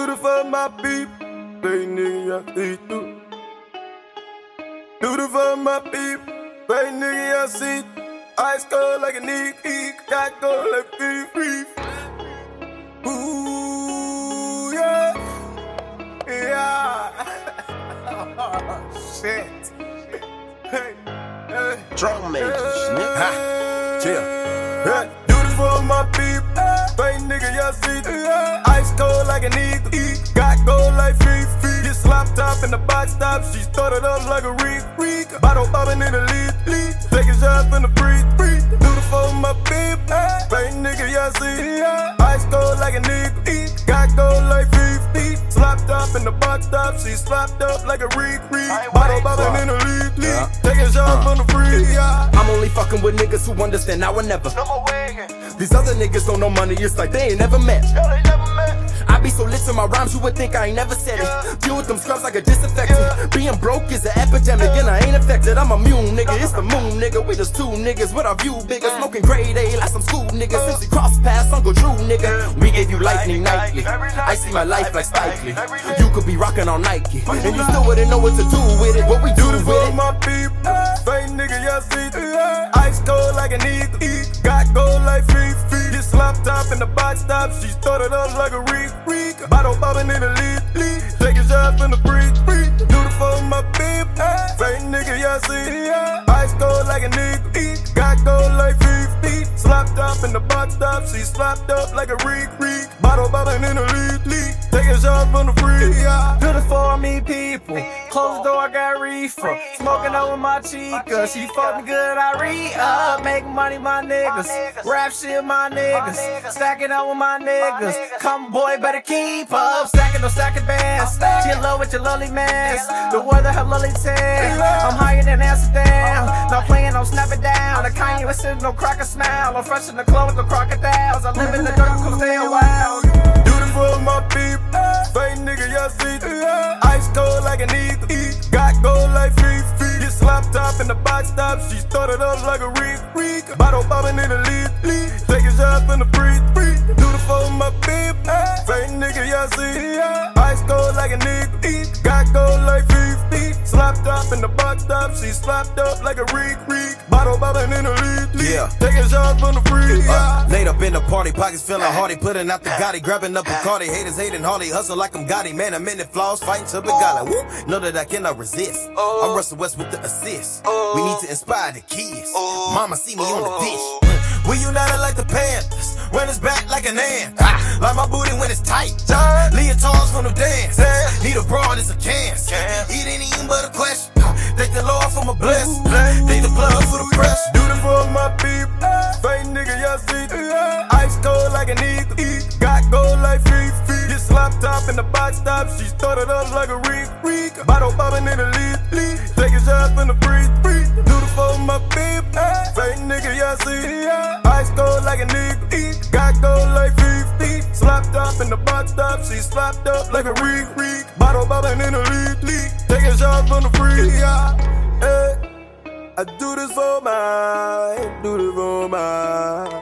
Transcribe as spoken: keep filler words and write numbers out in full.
Do it for my people. They nigga, I see through. Do it for my people. They nigga, I see through. Ice cold like a nigga, got cold like free, free. Ooh, yeah. Yeah. Shit. Hey, hey. Drum majors, nigga. Ha. Chill. Hey. Do this for my people. Fake nigga, y'all see through. Ice cold like a nigga, got gold like free, free. Get slop top in the box top. She started up like a reek, reek. Bottle popping in the lead, lead. Taking shots from the free, free. Do the for my people. Fake nigga, y'all see. Ice cold like a nigga, got gold like free, free. Slopped up in the box top. She slopped up like a reek, reek. Bottle popping in the lead, lead. Taking shots from the free. I'm only fucking with niggas who understand now or never. These other niggas don't know money, it's like they ain't never met. I be so lit to my rhymes, you would think I ain't never said it. Deal with them scrubs like a disinfectant. Being broke is an epidemic, and I ain't affected. I'm immune, nigga. It's the moon, nigga. We just two niggas with our view bigger. Smoking grade A like some school niggas. Since we crossed paths, Uncle Drew, nigga. We gave you lightning nightly. I see my life like Spike Lee. You could be rocking on Nike, and you still wouldn't know what to do with it. What we do Do this with for it. my people. Fake nigga, y'all see through. Ice cold like a nigga, got gold like free, free. Get slop top in the box top. She started up like a reek, reek. Bottle popping in the lead, lead. Taking shots from the free, free. Do it for my people. Fake nigga, y'all see. Ice cold like a nigga, got gold like free, free. Slop top in the box top. She slopped up like a reek, reek. Bottle popping in the lead, lead. Taking shots from the free. Do this for me people. Close the door, I got reefer. Smoking over my chica. She fuck me good, I re-up. Make money, my niggas. Rap shit, my niggas. Stacking up with my niggas. Come boy, better keep up. Stacking those stacking bands. She in love with your lovely man. The weather her lovely tan. I'm higher than Amsterdam. Not playing, I'll snap it down. The Kanye was sitting, no cracker smile. I'm fresh in the club with the crocodiles. I live in the dirt, I'm staying wild. Do this for my people. Fake nigga, y'all see through. Ice cold like a nigga, got gold like free, free. Get slop top in the box top. She started up like a reek, reek. Bottle popping in the lead, lead. Taking shots from the free, free. Do this for my people. Fake nigga, y'all see. Ice cold like a nigga, got gold like free, free. Slop top in the box top. She slopped up like a reek, reek. Bottle popping in the lead, lead. Yeah. Taking shots from the free. Uh, laid up in the party, pockets feeling hardy, putting out the Gotti, grabbing up a Cardi. Haters hating Harley, hustle like I'm Gotti. Man, a minute flaws, fighting to Bugatti. Woo, know that I cannot resist. I'm Russell West with the assist. We need to inspire the kids. Mama see me on the dish. We united like the Panthers, runners back like an ant. Like my booty when it's tight. Leotards from the dance. Need a broad, it's a cancer. Eat ain't even but a question. Thank the Lord for my blessing. Thank the blood for the press. Do this for my people. Fake nigga, y'all see through. Ice cold like a nigga, got gold like free, free. Get slop top in the box top. She started up like a reek, reek. Bottle popping in the lead, lead. Taking shots from the free, free. Do this for my people. Fake nigga, y'all see. Ice cold like a nigga, got gold like free, free. Slop top in the box top. She slopped up like a reek, reek. Bottle popping in the lead, lead. Taking shots from the free. Hey, I do this for my, do this for my.